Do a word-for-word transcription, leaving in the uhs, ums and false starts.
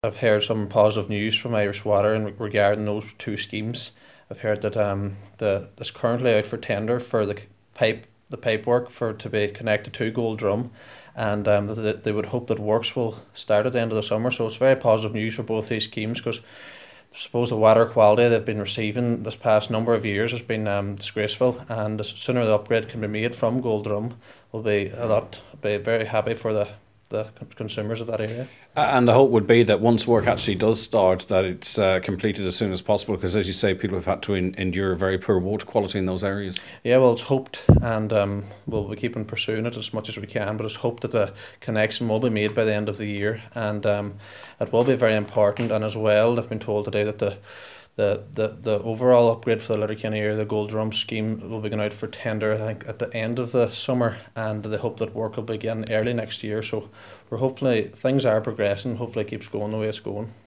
I've heard some positive news from Irish Water in regarding those two schemes. I've heard that um, the that's currently out for tender for the pipe the pipe work for to be connected to Gold Drum, and um, that they would hope that works will start at the end of the summer. So it's very positive news for both these schemes, because I suppose the water quality they've been receiving this past number of years has been um, disgraceful, and the sooner the upgrade can be made from Gold Drum will be a lot be very happy for the the consumers of that area. And the hope would be that once work actually does start, that it's uh, completed as soon as possible, because as you say, people have had to in, endure very poor water quality in those areas. Yeah, well, it's hoped, and um, we'll be keeping pursuing it as much as we can, but it's hoped that the connection will be made by the end of the year, and um, it will be very important. And as well, I've been told today that the The, the, the overall upgrade for the Letterkenny area, the Gold Drum scheme, will be going out for tender, I think, at the end of the summer, and they hope that work will begin early next year. So we're hopefully things are progressing. Hopefully, it keeps going the way it's going.